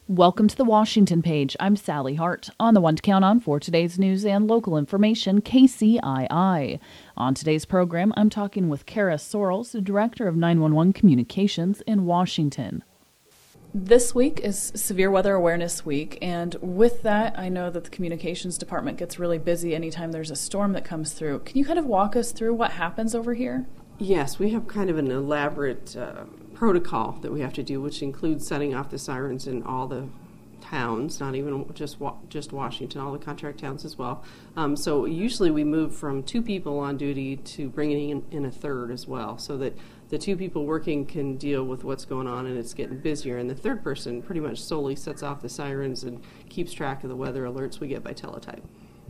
Welcome to the Washington Page. I'm Sally Hart. On the one to count on for today's news and local information, KCII. On today's program, I'm talking with Kara Sorrells, the Director of 911 Communications in Washington. This week is Severe Weather Awareness Week, and with that, I know that the communications department gets really busy anytime there's a storm that comes through. Can you kind of walk us through what happens over here? Yes, we have kind of an elaborate protocol that we have to do, which includes setting off the sirens in all the towns, not even just Washington, all the contract towns as well. So usually we move from 2 people on duty to bringing in a third as well, so that the 2 people working can deal with what's going on and it's getting busier. And the third person pretty much solely sets off the sirens and keeps track of the weather alerts we get by teletype.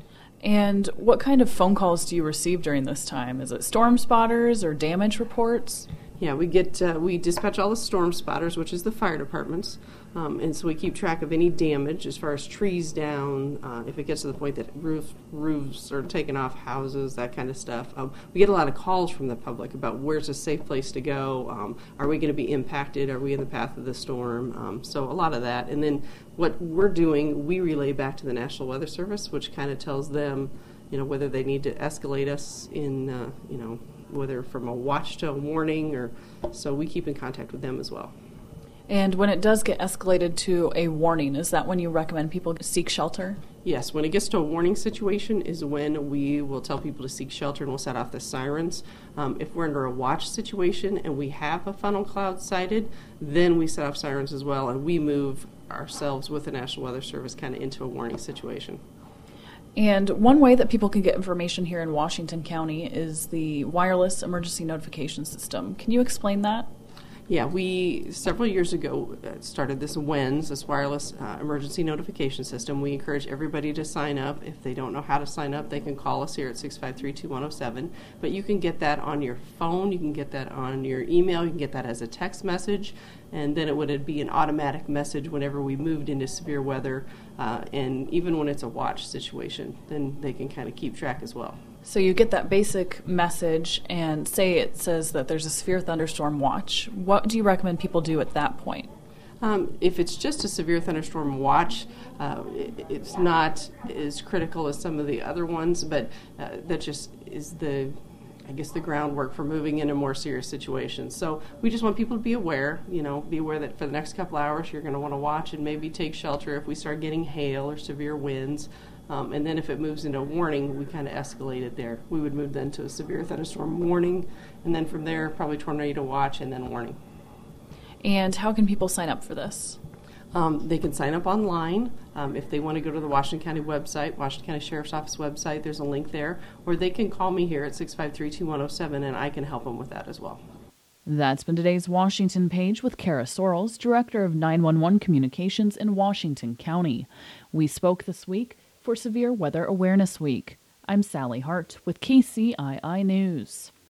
And what kind of phone calls do you receive during this time? Is it storm spotters or damage reports? Yeah, we dispatch all the storm spotters, which is the fire departments, and so we keep track of any damage as far as trees down, if it gets to the point that roofs are taking off houses, that kind of stuff. We get a lot of calls from the public about where's a safe place to go, are we going to be impacted, are we in the path of the storm, so a lot of that. And then what we're doing, we relay back to the National Weather Service, which kind of tells them, whether they need to escalate us in, whether from a watch to a warning, or so we keep in contact with them as well. And when it does get escalated to a warning, is that when you recommend people seek shelter? Yes, when it gets to a warning situation is when we will tell people to seek shelter and we'll set off the sirens. If we're under a watch situation and we have a funnel cloud sighted, then we set off sirens as well, and we move ourselves with the National Weather Service kind of into a warning situation. And one way that people can get information here in Washington County is the wireless emergency notification system. Can you explain that? Yeah, we several years ago started this WENS, this wireless emergency notification system. We encourage everybody to sign up. If they don't know how to sign up, they can call us here at 653-2107. But you can get that on your phone, you can get that on your email, you can get that as a text message, and then it would be an automatic message whenever we moved into severe weather, and even when it's a watch situation, then they can kind of keep track as well. So you get that basic message, and say it says that there's a severe thunderstorm watch. What do you recommend people do at that point? If it's just a severe thunderstorm watch, it's not as critical as some of the other ones, but that just is the groundwork for moving into more serious situations. So we just want people to be aware, be aware that for the next couple hours you're going to want to watch and maybe take shelter if we start getting hail or severe winds. And then if it moves into a warning, we kind of escalate it there. We would move then to a severe thunderstorm warning, and then from there probably tornado watch and then warning. And how can people sign up for this? They can sign up online. If they want to go to the Washington County website, Washington County Sheriff's Office website, there's a link there. Or they can call me here at 653-2107, and I can help them with that as well. That's been today's Washington Page with Kara Sorrells, Director of 911 Communications in Washington County. We spoke this week for Severe Weather Awareness Week. I'm Sally Hart with KCII News.